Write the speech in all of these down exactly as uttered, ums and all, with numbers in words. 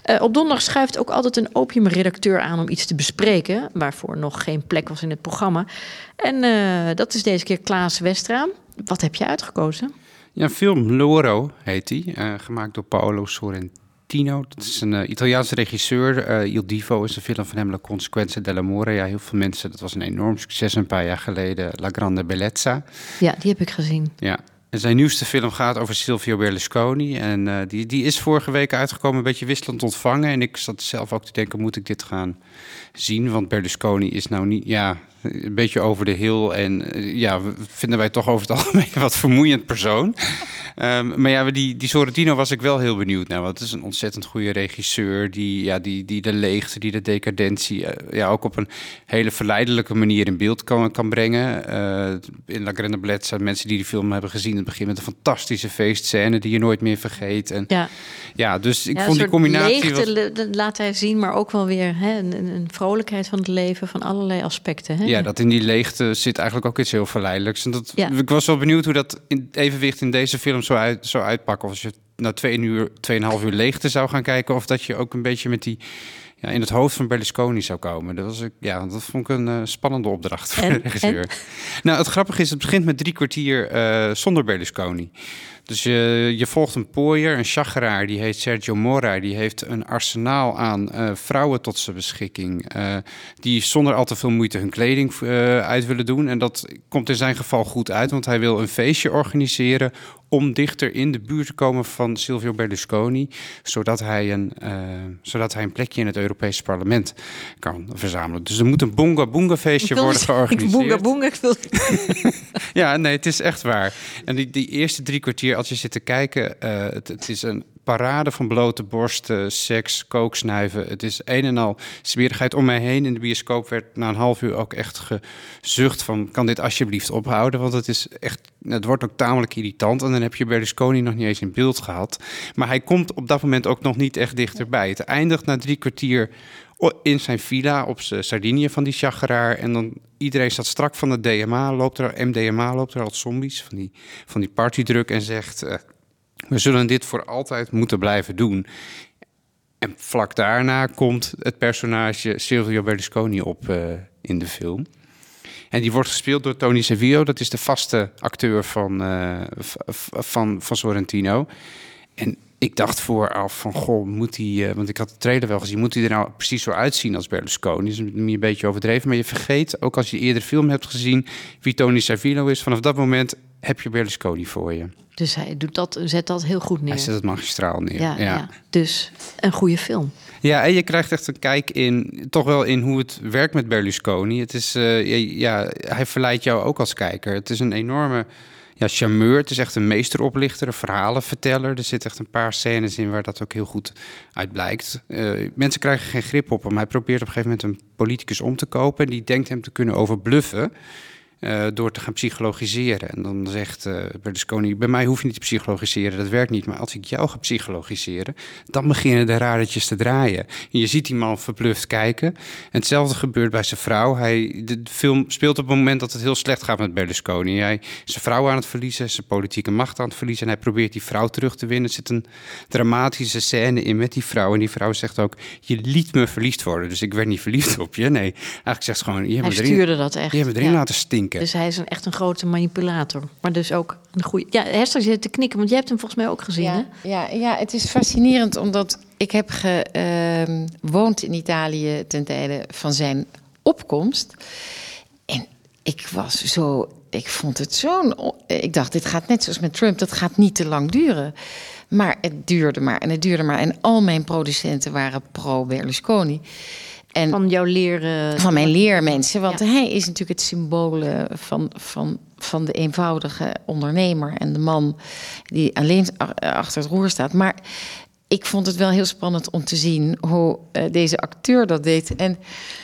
Uh, op donderdag schuift ook altijd een opiumredacteur aan om iets te bespreken, waarvoor nog geen plek was in het programma. En uh, dat is deze keer Klaas Westra. Wat heb je uitgekozen? Ja, een film Loro heet die, uh, gemaakt door Paolo Sorrentino. Dat is een uh, Italiaanse regisseur. Uh, Il Divo is een film van hem, La Consequenza dell'amore. Ja, heel veel mensen, dat was een enorm succes een paar jaar geleden. La Grande Bellezza. Ja, die heb ik gezien. Ja. En zijn nieuwste film gaat over Silvio Berlusconi. En uh, die, die is vorige week uitgekomen, een beetje wisselend ontvangen. En ik zat zelf ook te denken, moet ik dit gaan zien? Want Berlusconi is nou niet, ja, een beetje over de hill. En uh, ja, vinden wij toch over het algemeen een wat vermoeiend persoon. Um, maar ja, die, die Sorrentino was ik wel heel benieuwd naar. Want het is een ontzettend goede regisseur. Die, ja, die, die de leegte, die de decadentie uh, ja, ook op een hele verleidelijke manier in beeld kan, kan brengen. Uh, in La Grande Bellezza, mensen die die film hebben gezien, het begint met een fantastische feestscène die je nooit meer vergeet. En, ja. ja, dus ik ja, vond die combinatie... leegte was... laat hij zien, maar ook wel weer hè, een, een vrolijkheid van het leven, van allerlei aspecten. Hè? Ja, dat in die leegte zit eigenlijk ook iets heel verleidelijks. En dat, ja. Ik was wel benieuwd hoe dat in evenwicht in deze film zou, uit, zou uitpakken. Of als je na twee uur, tweeënhalf uur leegte zou gaan kijken, of dat je ook een beetje met die... Ja, in het hoofd van Berlusconi zou komen. Dat, was, ja, dat vond ik een uh, spannende opdracht voor en, de regisseur. En? Nou, het grappige is, het begint met drie kwartier uh, zonder Berlusconi. Dus je, je volgt een pooier, een chageraar, die heet Sergio Mora. Die heeft een arsenaal aan uh, vrouwen tot zijn beschikking. Uh, die zonder al te veel moeite hun kleding uh, uit willen doen. En dat komt in zijn geval goed uit, want hij wil een feestje organiseren om dichter in de buurt te komen van Silvio Berlusconi, zodat hij een, uh, zodat hij een plekje in het Europese parlement kan verzamelen. Dus er moet een boonga boonga feestje worden georganiseerd. Boonga boonga, ik wil... Ja, nee, het is echt waar. En die, die eerste drie kwartier, als je zit te kijken, uh, het, het is een parade van blote borsten, seks, kooksnuiven. Het is een en al smerigheid. Om mij heen in de bioscoop werd na een half uur ook echt gezucht van, kan dit alsjeblieft ophouden? Want het is echt, het wordt ook tamelijk irritant. En dan heb je Berlusconi nog niet eens in beeld gehad. Maar hij komt op dat moment ook nog niet echt dichterbij. Het eindigt na drie kwartier in zijn villa op Sardinië van die chageraar. En dan iedereen staat strak van de D M A, loopt er, M D M A loopt er als zombies van die, van die partydruk en zegt, Uh, we zullen dit voor altijd moeten blijven doen. En vlak daarna komt het personage Silvio Berlusconi op uh, in de film. En die wordt gespeeld door Tony Servillo. Dat is de vaste acteur van, uh, van, van Sorrentino. En ik dacht vooraf van, goh, moet hij... Uh, want ik had de trailer wel gezien. Moet hij er nou precies zo uitzien als Berlusconi? Dat is een beetje overdreven. Maar je vergeet, ook als je eerder film hebt gezien, wie Tony Servillo is. Vanaf dat moment heb je Berlusconi voor je. Dus hij doet dat, zet dat heel goed neer. Hij zet het magistraal neer. Ja, ja. ja. Dus een goede film. Ja, en je krijgt echt een kijk in, toch wel in hoe het werkt met Berlusconi. Het is, uh, ja, hij verleidt jou ook als kijker. Het is een enorme ja, charmeur. Het is echt een meesteroplichter, een verhalenverteller. Er zitten echt een paar scènes in waar dat ook heel goed uit blijkt. Uh, mensen krijgen geen grip op hem. Hij probeert op een gegeven moment een politicus om te kopen. Die denkt hem te kunnen overbluffen. Uh, door te gaan psychologiseren. En dan zegt uh, Berlusconi, bij mij hoef je niet te psychologiseren, dat werkt niet. Maar als ik jou ga psychologiseren, dan beginnen de radertjes te draaien. En je ziet die man verbluft kijken. En hetzelfde gebeurt bij zijn vrouw. Hij, de film speelt op het moment dat het heel slecht gaat met Berlusconi. Hij is zijn vrouw aan het verliezen, zijn politieke macht aan het verliezen. En hij probeert die vrouw terug te winnen. Er zit een dramatische scène in met die vrouw. En die vrouw zegt ook, je liet me verliefd worden. Dus ik werd niet verliefd op je. Nee, eigenlijk zegt ze gewoon, je hebt hij me erin, stuurde dat echt. Je hebt me erin ja. laten stinken. Dus hij is een, echt een grote manipulator. Maar dus ook een goede... Ja, Hester zit te knikken, want jij hebt hem volgens mij ook gezien, ja, hè? Ja, ja, het is fascinerend, omdat ik heb gewoond uh, in Italië ten tijde van zijn opkomst. En ik was zo... Ik vond het zo'n... Ik dacht, dit gaat net zoals met Trump, dat gaat niet te lang duren. Maar het duurde maar en het duurde maar. En al mijn producenten waren pro-Berlusconi. En van jouw leer... Van mijn leermensen. Want ja. Hij is natuurlijk het symbool van, van, van de eenvoudige ondernemer. En de man die alleen achter het roer staat. Maar ik vond het wel heel spannend om te zien hoe uh, deze acteur dat deed. En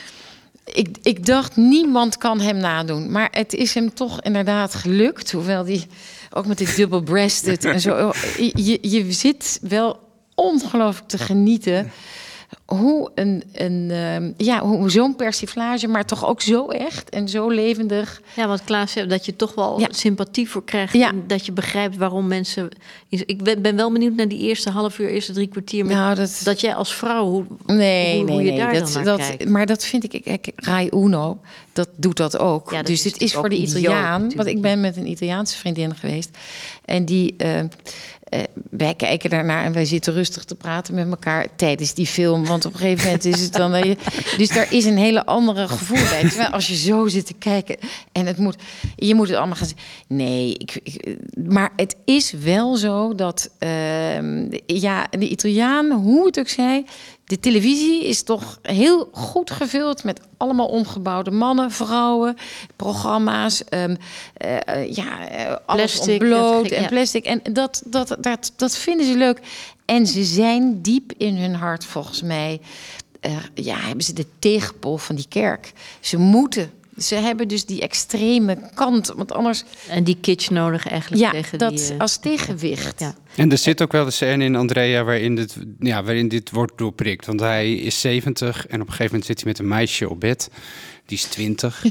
ik, ik dacht, niemand kan hem nadoen. Maar het is hem toch inderdaad gelukt. Hoewel die ook met dit double-breasted en zo. Je, je zit wel ongelooflijk te genieten hoe een, een um, ja, hoe zo'n persiflage, maar toch ook zo echt en zo levendig. Ja, want Klaas, dat je toch wel ja. sympathie voor krijgt. Ja. En dat je begrijpt waarom mensen. Ik ben, ben wel benieuwd naar die eerste half uur, eerste drie kwartier. Met, nou, dat... dat jij als vrouw, hoe, nee, hoe, nee, hoe je nee, daar dat, dan naar dat, kijkt. Maar dat vind ik, kijk, Rai Uno, dat doet dat ook. Ja, dat dus is dit is voor de Italiaan, want ik ben met een Italiaanse vriendin geweest. En die, uh, uh, wij kijken daarnaar en wij zitten rustig te praten met elkaar tijdens die film. Want op een gegeven moment is het dan... Uh, dus daar is een hele andere gevoel bij. Terwijl als je zo zit te kijken en het moet... Je moet het allemaal gaan zeggen. Nee, ik, ik, maar het is wel zo dat... Uh, ja, de Italiaan, hoe het ook zij... De televisie is toch heel goed gevuld met allemaal omgebouwde mannen, vrouwen, programma's, um, uh, ja, uh, alles plastic, ontbloot ja. en plastic. En dat, dat, dat, dat vinden ze leuk. En ze zijn diep in hun hart, volgens mij, uh, ja, hebben ze de tegenpol van die kerk. Ze moeten. Ze hebben dus die extreme kant, want anders... En die kitsch nodig eigenlijk ja, tegen dat die... Uh, als tegenwicht. Ja. En er zit ook wel de scène in Andrea waarin dit, ja, waarin dit wordt doorprikt. Want hij is zeventig en op een gegeven moment zit hij met een meisje op bed. Die is twintig.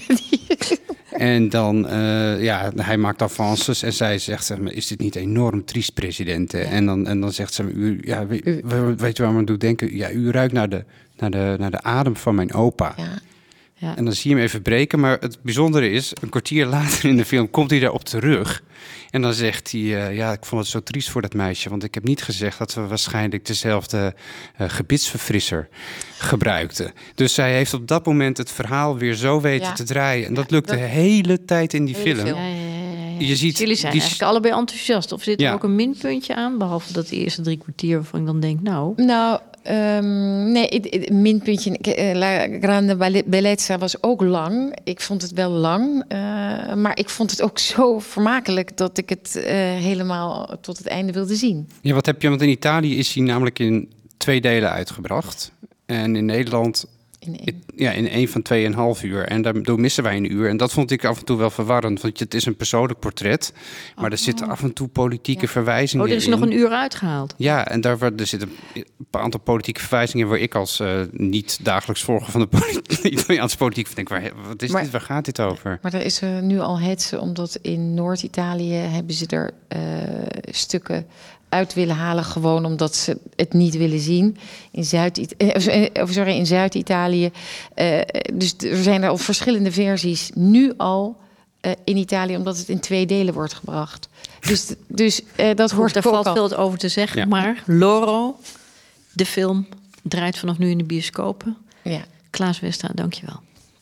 En dan, uh, ja, hij maakt avances en zij zegt, zeg maar, is dit niet enorm triest, president? Ja. En, dan, en dan zegt ze, u, ja, weet, weet je waar me doet denken? Ja, u ruikt naar de, naar de, naar de adem van mijn opa. Ja. Ja. En dan zie je hem even breken. Maar het bijzondere is, een kwartier later in de film komt hij daarop terug. En dan zegt hij, uh, ja, ik vond het zo triest voor dat meisje. Want ik heb niet gezegd dat we waarschijnlijk dezelfde uh, gebitsverfrisser gebruikten. Dus zij heeft op dat moment het verhaal weer zo weten ja. te draaien. En dat lukt ja, dat... de hele tijd in die hele film. film. Ja, ja, ja, ja. Je ziet, jullie zijn die... eigenlijk allebei enthousiast. Of zit er ja. ook een minpuntje aan? Behalve dat eerste drie kwartier waarvan ik dan denk, nou... Nou... Um, nee, het, het minpuntje uh, La Grande Bellezza was ook lang. Ik vond het wel lang, uh, maar ik vond het ook zo vermakelijk dat ik het uh, helemaal tot het einde wilde zien. Ja, wat heb je? Want in Italië is hij namelijk in twee delen uitgebracht. En in Nederland in één. Ja, in één van tweeënhalf uur. En daardoor missen wij een uur. En dat vond ik af en toe wel verwarrend. Want het is een persoonlijk portret. Maar oh. er zitten af en toe politieke ja. verwijzingen in. Oh, er is in. nog een uur uitgehaald. Ja, en daar er zitten een aantal politieke verwijzingen... waar ik als uh, niet dagelijks volger van de politi- Italiaanse politiek... denk, waar, wat is maar, dit? Waar gaat dit over? Maar er is uh, nu al hetze, omdat in Noord-Italië... hebben ze er uh, stukken... uit willen halen, gewoon omdat ze het niet willen zien. In Zuid, sorry, in Zuid-Italië. Uh, dus er zijn er al verschillende versies nu al uh, in Italië, omdat het in twee delen wordt gebracht. Dus, dus uh, dat hoort er ook valt al. veel over te zeggen, ja. maar Loro, de film, draait vanaf nu in de bioscopen. Ja. Klaas Westra, dankjewel.